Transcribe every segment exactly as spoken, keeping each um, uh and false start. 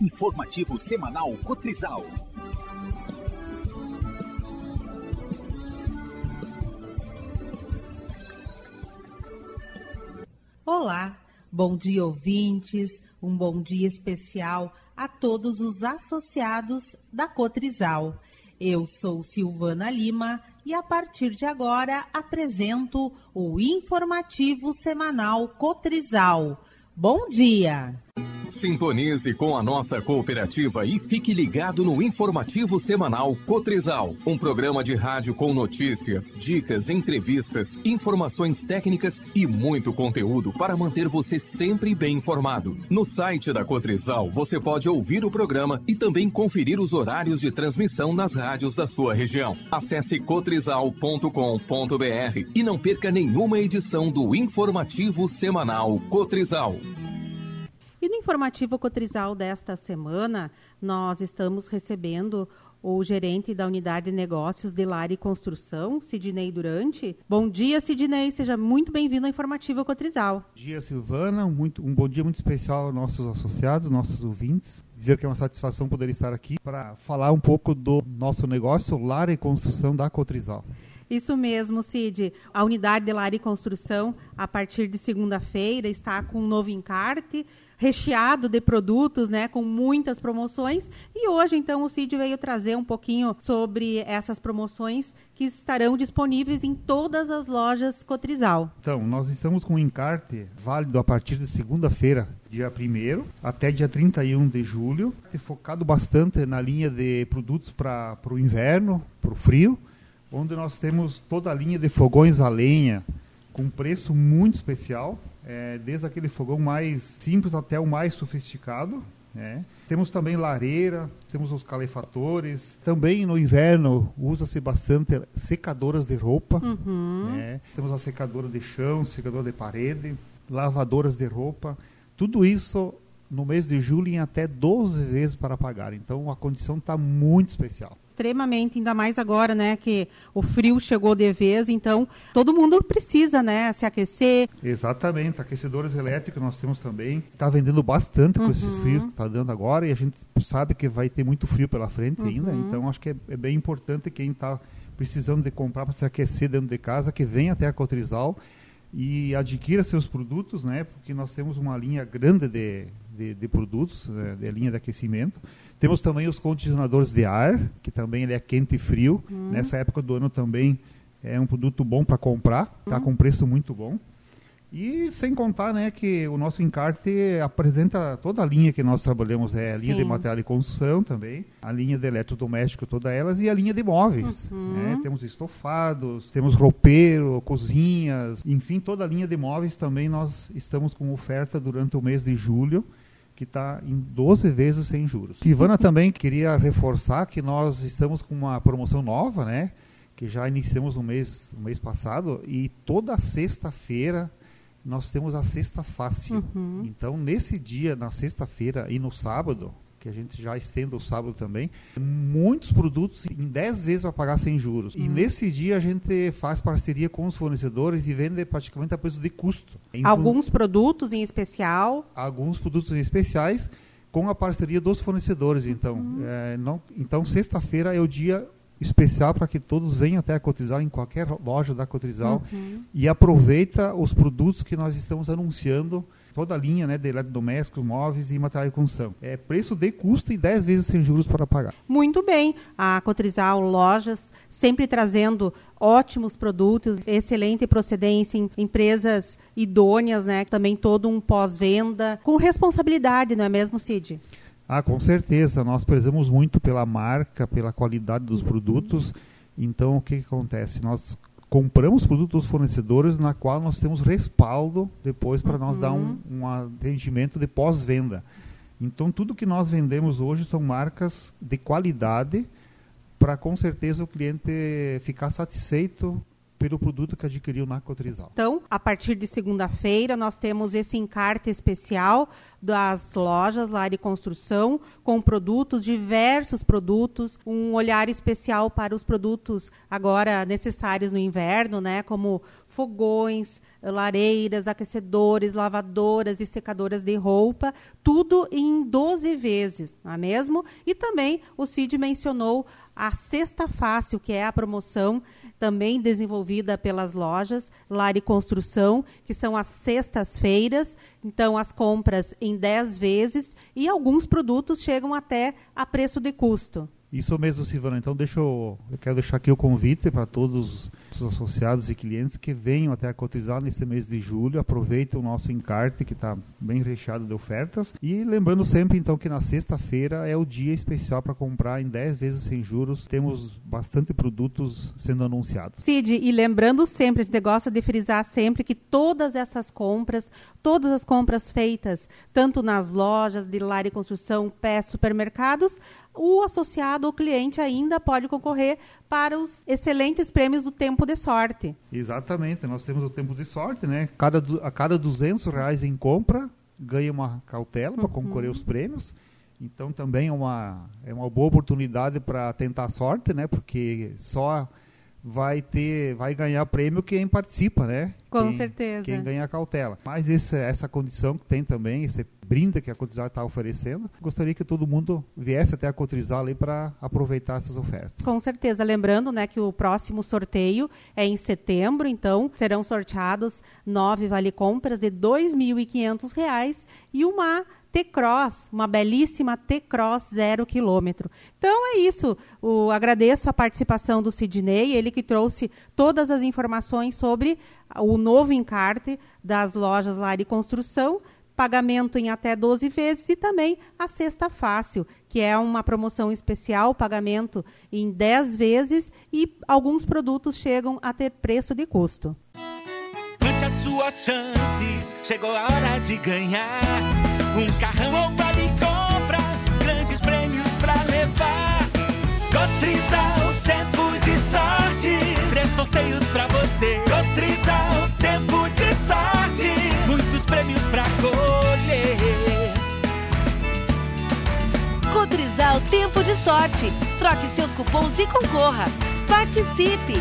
Informativo semanal Cotrizal. Olá, bom dia ouvintes, um bom dia especial a todos os associados da Cotrizal. Eu sou Silvana Lima e a partir de agora apresento o Informativo Semanal Cotrizal. Bom dia! Sintonize com a nossa cooperativa e fique ligado no Informativo Semanal Cotrizal, um programa de rádio com notícias, dicas, entrevistas, informações técnicas e muito conteúdo para manter você sempre bem informado. No site da Cotrizal, você pode ouvir o programa e também conferir os horários de transmissão nas rádios da sua região. Acesse cotrizal ponto com ponto br e não perca nenhuma edição do Informativo Semanal Cotrizal. E no Informativo Cotrizal desta semana, nós estamos recebendo o gerente da Unidade de Negócios de Lar e Construção, Sidney Durante. Bom dia, Sidney, seja muito bem-vindo ao Informativo Cotrizal. Bom dia, Silvana, muito, um bom dia muito especial aos nossos associados, nossos ouvintes. Dizer que é uma satisfação poder estar aqui para falar um pouco do nosso negócio Lar e Construção da Cotrizal. Isso mesmo, Cid. A Unidade de Lar e Construção, a partir de segunda-feira, está com um novo encarte, recheado de produtos, né, com muitas promoções. E hoje, então, o Cid veio trazer um pouquinho sobre essas promoções que estarão disponíveis em todas as lojas Cotrizal. Então, nós estamos com um encarte válido a partir de segunda-feira, dia primeiro, até dia trinta e um de julho, focado bastante na linha de produtos para o inverno, para o frio, onde nós temos toda a linha de fogões a lenha, com preço muito especial, é, desde aquele fogão mais simples até o mais sofisticado. Né? Temos também lareira, temos os calefatores. Também no inverno usa-se bastante secadoras de roupa. Uhum. Né? Temos a secadora de chão, secadora de parede, lavadoras de roupa. Tudo isso no mês de julho em até doze vezes para pagar. Então a condição está muito especial. Extremamente, ainda mais agora, né, que o frio chegou de vez, então todo mundo precisa, né, se aquecer. Exatamente, aquecedores elétricos nós temos também, está vendendo bastante com uhum. esses frios que está dando agora, e a gente sabe que vai ter muito frio pela frente uhum. ainda, então acho que é, é bem importante quem está precisando de comprar para se aquecer dentro de casa, que venha até a Cotrizal e adquira seus produtos, né, porque nós temos uma linha grande de, de, de produtos, né, de linha de aquecimento. Temos também os condicionadores de ar, que também ele é quente e frio. Hum. Nessa época do ano também é um produto bom para comprar, está hum. com preço muito bom. E sem contar, né, que o nosso encarte apresenta toda a linha que nós trabalhamos, é a Sim. linha de material de construção também, a linha de eletrodoméstico, todas elas, e a linha de móveis. Uhum. Né? Temos estofados, temos roupeiro, cozinhas, enfim, toda a linha de móveis também nós estamos com oferta durante o mês de julho, que está em doze vezes sem juros. Silvana também queria reforçar que nós estamos com uma promoção nova, né? Que já iniciamos no mês, no mês passado, e toda sexta-feira nós temos a Sexta Fácil. Uhum. Então, nesse dia, na sexta-feira e no sábado, que a gente já estende o sábado também, muitos produtos em dez vezes para pagar sem juros. Uhum. E nesse dia a gente faz parceria com os fornecedores e vende praticamente a preço de custo. Alguns fun... produtos em especial? Alguns produtos em especiais com a parceria dos fornecedores. Então, uhum. é, não, então sexta-feira é o dia especial para que todos venham até a Cotrizal, em qualquer loja da Cotrizal, uhum. e aproveita os produtos que nós estamos anunciando, toda a linha, né, de eletrodomésticos, móveis e material de construção. É preço de custo e dez vezes sem juros para pagar. Muito bem. A Cotrizal Lojas sempre trazendo ótimos produtos, excelente procedência, em empresas idôneas, né, também todo um pós-venda, com responsabilidade, não é mesmo, Cid? Ah, com certeza. Nós prezamos muito pela marca, pela qualidade dos produtos. Então, o que, que acontece? Nós compramos produtos dos fornecedores na qual nós temos respaldo depois para uhum. nós dar um, um atendimento de pós-venda. Então, tudo que nós vendemos hoje são marcas de qualidade para, com certeza, o cliente ficar satisfeito pelo produto que adquiriu na Cotrizal. Então, a partir de segunda-feira, nós temos esse encarte especial das lojas Lar e Construção, com produtos, diversos produtos, um olhar especial para os produtos agora necessários no inverno, né, como fogões, lareiras, aquecedores, lavadoras e secadoras de roupa, tudo em doze vezes, não é mesmo? E também o Cid mencionou a Cesta Fácil, que é a promoção também desenvolvida pelas lojas Lar e Construção, que são as sextas-feiras, então as compras em dez vezes e alguns produtos chegam até a preço de custo. Isso mesmo, Silvana. Então, deixa eu, eu quero deixar aqui o convite para todos os associados e clientes que venham até a Cotrizal nesse mês de julho. Aproveitem o nosso encarte, que está bem recheado de ofertas. E lembrando sempre, então, que na sexta-feira é o dia especial para comprar em dez vezes sem juros. Temos bastante produtos sendo anunciados. Cid, e lembrando sempre, a gente gosta de frisar sempre que todas essas compras, todas as compras feitas, tanto nas lojas de Lar e Construção, P E S, supermercados, o associado ou cliente ainda pode concorrer para os excelentes prêmios do Tempo de Sorte. Exatamente, nós temos o Tempo de Sorte, né? Cada, a cada duzentos reais em compra, ganha uma cautela para Uhum. concorrer aos prêmios. Então também é uma, é uma boa oportunidade para tentar sorte, né? Porque só vai ter, vai ganhar prêmio quem participa, né? Com quem, certeza. Quem ganha a cautela. Mas esse, essa condição que tem também, esse brinde que a Cotrizal está oferecendo, gostaria que todo mundo viesse até a Cotrizal ali para aproveitar essas ofertas. Com certeza. Lembrando, né, que o próximo sorteio é em setembro, então serão sorteados nove vale-compras de dois mil e quinhentos reais e uma T-Cross, uma belíssima T-Cross zero quilômetro. Então é isso. O, agradeço a participação do Sidney, ele que trouxe todas as informações sobre o novo encarte das lojas Lar e Construção, pagamento em até doze vezes e também a Cesta Fácil, que é uma promoção especial, pagamento em dez vezes e alguns produtos chegam a ter preço de custo. Ante as suas chances, chegou a hora de ganhar um carrão ou vale compras, grandes prêmios pra levar. Cotrizal, tempo de sorte, três sorteios pra você. Cotrizal, tempo de sorte, muitos prêmios pra colher. Cotrizal, tempo de sorte. Troque seus cupons e concorra. Participe!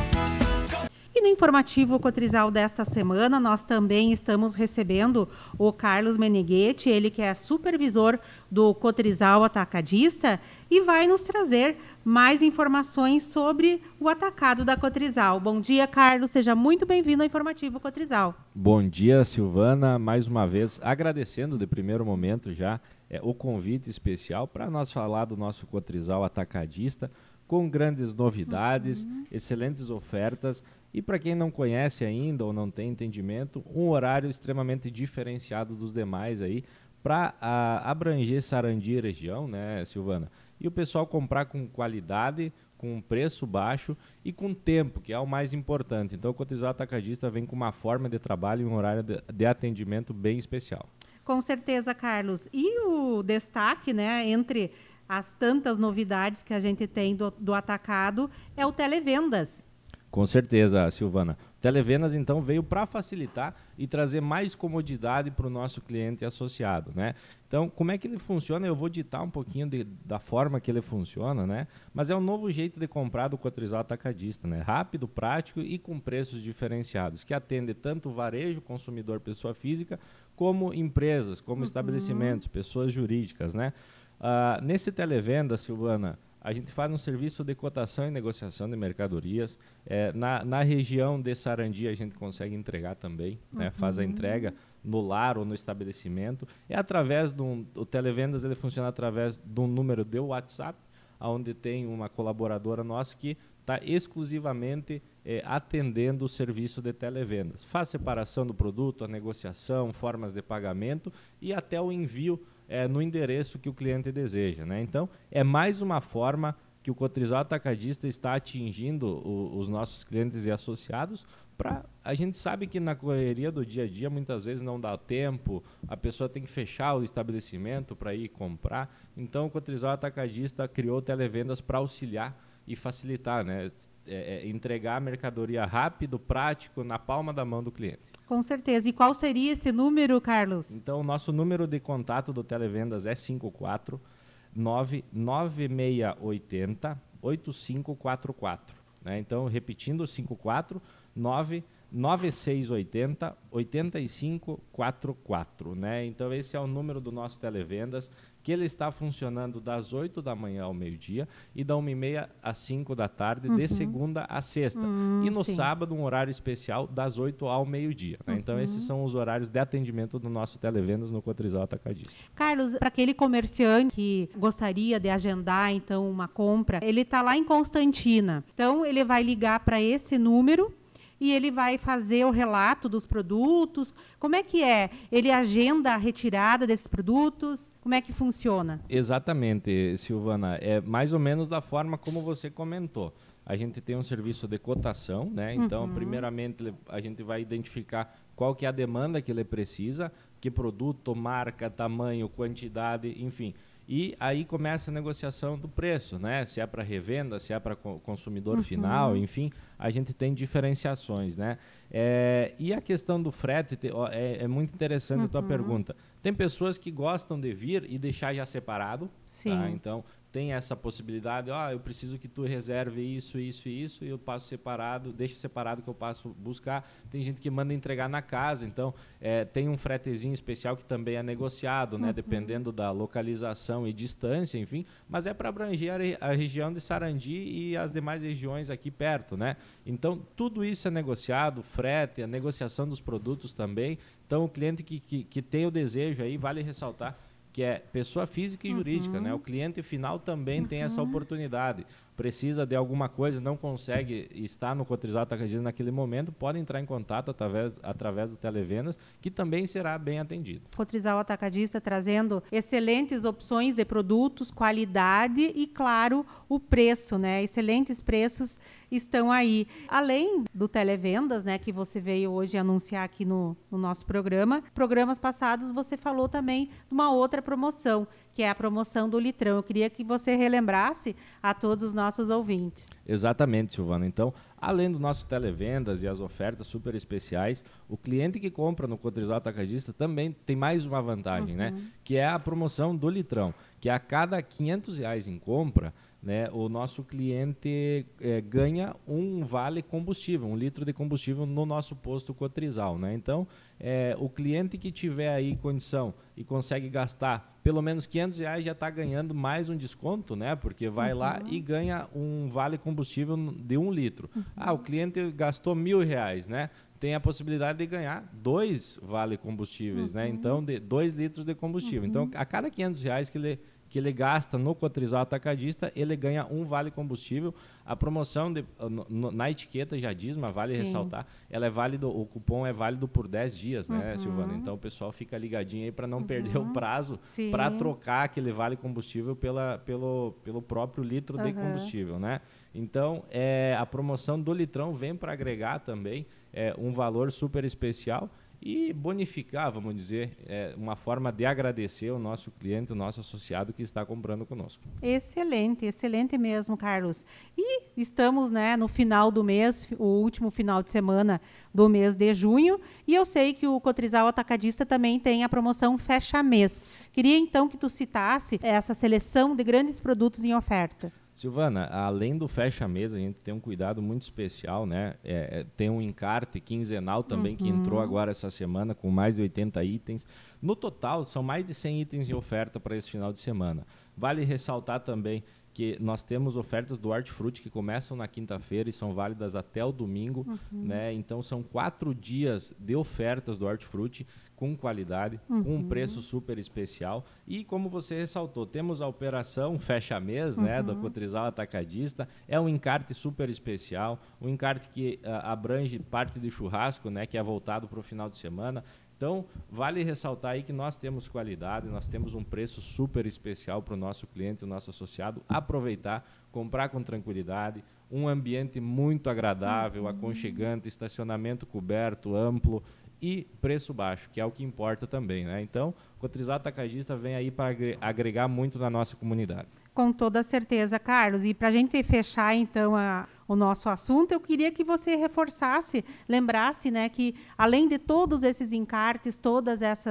E no informativo Cotrizal desta semana, nós também estamos recebendo o Carlos Meneghetti, ele que é supervisor do Cotrizal Atacadista e vai nos trazer mais informações sobre o atacado da Cotrizal. Bom dia, Carlos, seja muito bem-vindo ao informativo Cotrizal. Bom dia, Silvana, mais uma vez agradecendo de primeiro momento já é, o convite especial para nós falar do nosso Cotrizal Atacadista, com grandes novidades, uhum. excelentes ofertas. E para quem não conhece ainda ou não tem entendimento, um horário extremamente diferenciado dos demais aí para abranger Sarandi e região, né, Silvana? E o pessoal comprar com qualidade, com preço baixo e com tempo, que é o mais importante. Então o Cotrizal Atacadista vem com uma forma de trabalho e um horário de, de atendimento bem especial. Com certeza, Carlos. E o destaque, né, entre as tantas novidades que a gente tem do, do atacado é o Televendas. Com certeza, Silvana. Televendas, então, veio para facilitar e trazer mais comodidade para o nosso cliente associado, né? Então, como é que ele funciona? Eu vou ditar um pouquinho de, da forma que ele funciona, né? Mas é um novo jeito de comprar do Cotrizal Atacadista, né? Rápido, prático e com preços diferenciados, que atende tanto o varejo, consumidor, pessoa física, como empresas, como uhum. estabelecimentos, pessoas jurídicas, né? Uh, nesse Televenda, Silvana, a gente faz um serviço de cotação e negociação de mercadorias. É, na, na região de Sarandi a gente consegue entregar também, uhum. né? Faz a entrega no lar ou no estabelecimento. É através de um, o Televendas ele funciona através de um número de WhatsApp, onde tem uma colaboradora nossa que está exclusivamente é, atendendo o serviço de televendas. Faz separação do produto, a negociação, formas de pagamento e até o envio É, no endereço que o cliente deseja, né? Então, é mais uma forma que o Cotrizal Atacadista está atingindo o, os nossos clientes e associados. Pra, a gente sabe que na correria do dia a dia, muitas vezes não dá tempo, a pessoa tem que fechar o estabelecimento para ir comprar. Então, o Cotrizal Atacadista criou televendas para auxiliar e facilitar, né? É, é, entregar a mercadoria rápido, prático, na palma da mão do cliente. Com certeza. E qual seria esse número, Carlos? Então, o nosso número de contato do Televendas é cinco quatro nove nove seis oito zero oito cinco quatro quatro. Né? Então, repetindo, cinco quatro nove nove seis oito zero, oito cinco quatro quatro, né? Então esse é o número do nosso Televendas, que ele está funcionando das oito da manhã ao meio-dia e da uma e meia às cinco da tarde, uhum. de segunda a sexta. Hum, e no sim. sábado, um horário especial das oito ao meio-dia. Né? Uhum. Então esses são os horários de atendimento do nosso Televendas no Cotrizal Atacadista. Carlos, para aquele comerciante que gostaria de agendar então uma compra, ele está lá em Constantina. Então ele vai ligar para esse número e ele vai fazer o relato dos produtos. Como é que é? Ele agenda a retirada desses produtos? Como é que funciona? Exatamente, Silvana. É mais ou menos da forma como você comentou. A gente tem um serviço de cotação, né? Então, uhum. primeiramente, a gente vai identificar qual que é a demanda que ele precisa, que produto, marca, tamanho, quantidade, enfim. E aí começa a negociação do preço, né? Se é para revenda, se é para consumidor uhum. final, enfim, a gente tem diferenciações, né? É, e a questão do frete, é, é muito interessante uhum. a tua pergunta. Tem pessoas que gostam de vir e deixar já separado, sim. Tá? Então tem essa possibilidade, ó, oh, eu preciso que tu reserve isso, isso e isso, e eu passo separado, deixa separado que eu passo buscar. Tem gente que manda entregar na casa, então é, tem um fretezinho especial que também é negociado, né, uhum. dependendo da localização e distância, enfim, mas é para abranger a, re- a região de Sarandi e as demais regiões aqui perto, né? Então tudo isso é negociado, frete, a negociação dos produtos também. Então o cliente que, que, que tem o desejo aí, vale ressaltar, que é pessoa física e jurídica, uhum. né? O cliente final também uhum. tem essa oportunidade. Precisa de alguma coisa, não consegue estar no Cotrizal Atacadista naquele momento, pode entrar em contato através, através do Televendas, que também será bem atendido. Cotrizal Atacadista trazendo excelentes opções de produtos, qualidade e, claro, o preço, né? Excelentes preços estão aí. Além do Televendas, né, que você veio hoje anunciar aqui no, no nosso programa, programas passados você falou também de uma outra promoção, que é a promoção do litrão. Eu queria que você relembrasse a todos os nossos ouvintes. Exatamente, Silvana. Então, além do nosso Televendas e as ofertas super especiais, o cliente que compra no Cotrizal Atacadista também tem mais uma vantagem, uhum. né? Que é a promoção do litrão, que a cada quinhentos reais em compra, né, o nosso cliente é, ganha um vale combustível, um litro de combustível no nosso posto Cotrizal, né? Então, é, o cliente que tiver aí condição e consegue gastar pelo menos quinhentos reais já está ganhando mais um desconto, né? Porque vai uhum. lá e ganha um vale combustível de um litro. Uhum. Ah, o cliente gastou mil reais, né? Tem a possibilidade de ganhar dois vale combustíveis, uhum. né? Então, de dois litros de combustível. Uhum. Então, a cada quinhentos reais que ele que ele gasta no Cotrizal Atacadista, ele ganha um vale combustível. A promoção de, no, na etiqueta já diz, mas vale Sim. ressaltar, ela é válido, o cupom é válido por dez dias, né, uhum. Silvana? Então o pessoal fica ligadinho aí para não uhum. perder o prazo para trocar aquele vale combustível pela, pelo, pelo próprio litro uhum. de combustível, né? Então é, a promoção do litrão vem para agregar também é, um valor super especial e bonificar, vamos dizer, é, uma forma de agradecer o nosso cliente, o nosso associado que está comprando conosco. Excelente, excelente mesmo, Carlos. E estamos, né, no final do mês, o último final de semana do mês de junho, e eu sei que o Cotrizal Atacadista também tem a promoção Fecha Mês. Queria então que tu citasse essa seleção de grandes produtos em oferta. Silvana, além do fecha-mês, a gente tem um cuidado muito especial, né? É, é, tem um encarte quinzenal também uhum. que entrou agora essa semana com mais de oitenta itens. No total, são mais de cem itens em oferta para esse final de semana. Vale ressaltar também que nós temos ofertas do Hortifruti que começam na quinta-feira e são válidas até o domingo, uhum. né? Então são quatro dias de ofertas do Hortifruti com qualidade, uhum. com um preço super especial. E como você ressaltou, temos a operação fecha-mês, uhum. né, do Cotrizal Atacadista. É um encarte super especial, um encarte que uh, abrange parte de churrasco, né, que é voltado para o final de semana. Então, vale ressaltar aí que nós temos qualidade, nós temos um preço super especial para o nosso cliente, o nosso associado aproveitar, comprar com tranquilidade, um ambiente muito agradável, uhum. aconchegante, estacionamento coberto, amplo e preço baixo, que é o que importa também, né? Então, o Cotrizal Atacadista vem aí para agregar muito na nossa comunidade. Com toda certeza, Carlos. E para a gente fechar, então, a, o nosso assunto, eu queria que você reforçasse, lembrasse, né, que além de todos esses encartes, todas essas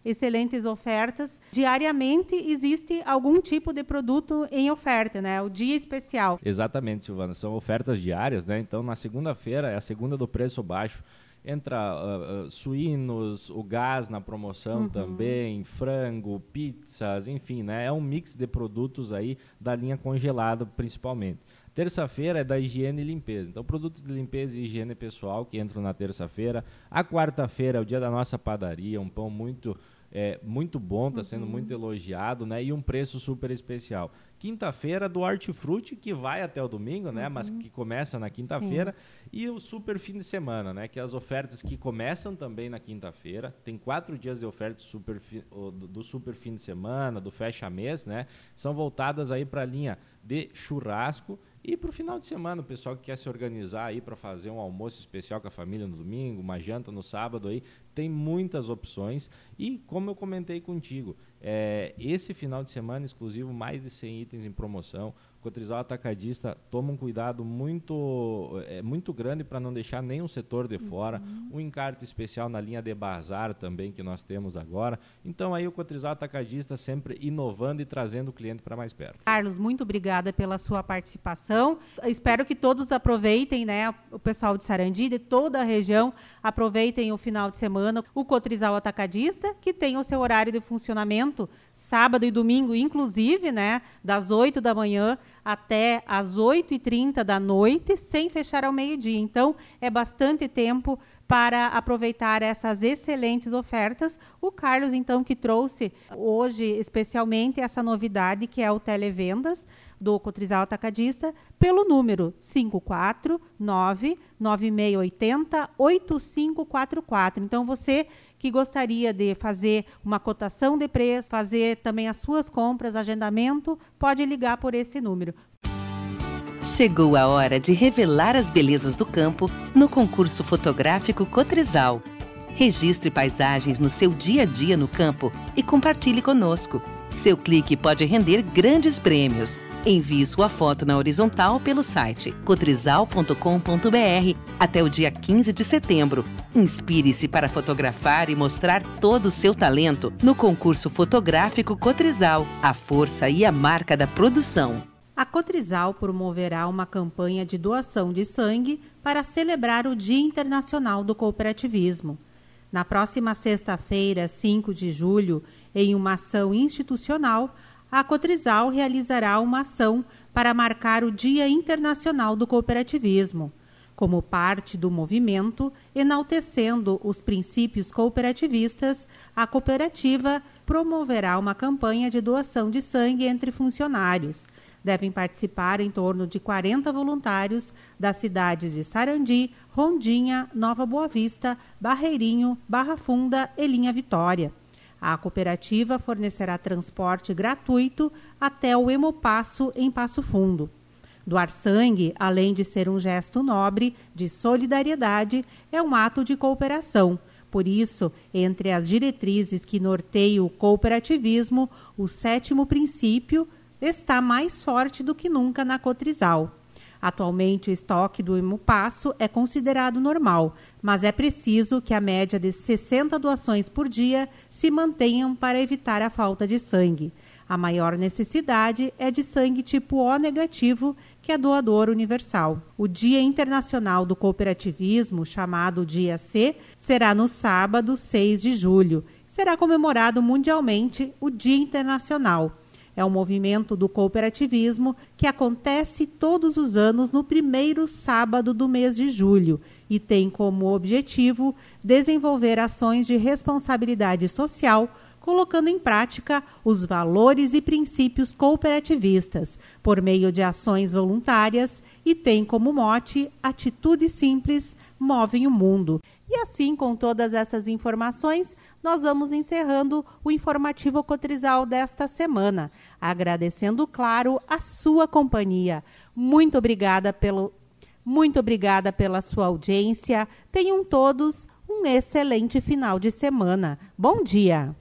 excelentes ofertas. Diariamente existe algum tipo de produto em oferta, né? O dia especial. Exatamente, Silvana. São ofertas diárias, né? Então, na segunda-feira, é a segunda do preço baixo. Entra uh, uh, suínos, o gás na promoção uhum. também, frango, pizzas, enfim, né? É um mix de produtos aí da linha congelada, principalmente. Terça-feira é da higiene e limpeza. Então, produtos de limpeza e higiene pessoal que entram na terça-feira. A quarta-feira é o dia da nossa padaria, um pão muito, é, muito bom, está sendo uhum. muito elogiado, né? E um preço super especial. Quinta-feira do Hortifruti, que vai até o domingo, né? Uhum. Mas que começa na quinta-feira. E o super fim de semana, né? Que é as ofertas que começam também na quinta-feira. Tem quatro dias de oferta super fi, do super fim de semana, do fecha-mês, né? São voltadas aí para a linha de churrasco. E para o final de semana, o pessoal que quer se organizar aí para fazer um almoço especial com a família no domingo, uma janta no sábado, aí tem muitas opções. E como eu comentei contigo, é, esse final de semana exclusivo, mais de cem itens em promoção. O Cotrizal Atacadista toma um cuidado muito, é, muito grande para não deixar nenhum setor de fora. Uhum. Um encarte especial na linha de bazar também que nós temos agora. Então aí o Cotrizal Atacadista sempre inovando e trazendo o cliente para mais perto. Carlos, muito obrigada pela sua participação. Eu espero que todos aproveitem, né, o pessoal de Sarandi, de toda a região, aproveitem o final de semana. O Cotrizal Atacadista, que tem o seu horário de funcionamento sábado e domingo, inclusive, né, das oito da manhã até às oito e trinta da noite, sem fechar ao meio-dia. Então, é bastante tempo para aproveitar essas excelentes ofertas. O Carlos, então, que trouxe hoje, especialmente, essa novidade, que é o Televendas do Cotrizal Atacadista, pelo número cinco quatro nove, nove seis oito zero, oito cinco quatro quatro. Então, você que gostaria de fazer uma cotação de preço, fazer também as suas compras, agendamento, pode ligar por esse número. Chegou a hora de revelar as belezas do campo no concurso fotográfico Cotrizal. Registre paisagens no seu dia a dia no campo e compartilhe conosco. Seu clique pode render grandes prêmios. Envie sua foto na horizontal pelo site cotrizal ponto com ponto b r até o dia quinze de setembro. Inspire-se para fotografar e mostrar todo o seu talento no concurso fotográfico Cotrizal, a força e a marca da produção. A Cotrizal promoverá uma campanha de doação de sangue para celebrar o Dia Internacional do Cooperativismo. Na próxima sexta-feira, cinco de julho, em uma ação institucional, a Cotrizal realizará uma ação para marcar o Dia Internacional do Cooperativismo. Como parte do movimento, enaltecendo os princípios cooperativistas, a cooperativa promoverá uma campanha de doação de sangue entre funcionários. Devem participar em torno de quarenta voluntários das cidades de Sarandi, Rondinha, Nova Boa Vista, Barreirinho, Barra Funda e Linha Vitória. A cooperativa fornecerá transporte gratuito até o Hemopasso, em Passo Fundo. Doar sangue, além de ser um gesto nobre de solidariedade, é um ato de cooperação. Por isso, entre as diretrizes que norteiam o cooperativismo, o sétimo princípio está mais forte do que nunca na Cotrizal. Atualmente, o estoque do Hemopasso é considerado normal, mas é preciso que a média de sessenta doações por dia se mantenham para evitar a falta de sangue. A maior necessidade é de sangue tipo O negativo, que é doador universal. O Dia Internacional do Cooperativismo, chamado Dia C, será no sábado, seis de julho. Será comemorado mundialmente o Dia Internacional. É um movimento do cooperativismo que acontece todos os anos no primeiro sábado do mês de julho e tem como objetivo desenvolver ações de responsabilidade social, colocando em prática os valores e princípios cooperativistas por meio de ações voluntárias e tem como mote atitudes simples movem o mundo. E assim, com todas essas informações, nós vamos encerrando o informativo Cotrizal desta semana, agradecendo, claro, a sua companhia. Muito obrigada pelo, muito obrigada pela sua audiência. Tenham todos um excelente final de semana. Bom dia!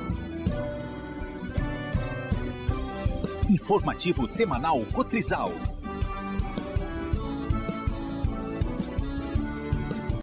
Informativo semanal Cotrizal.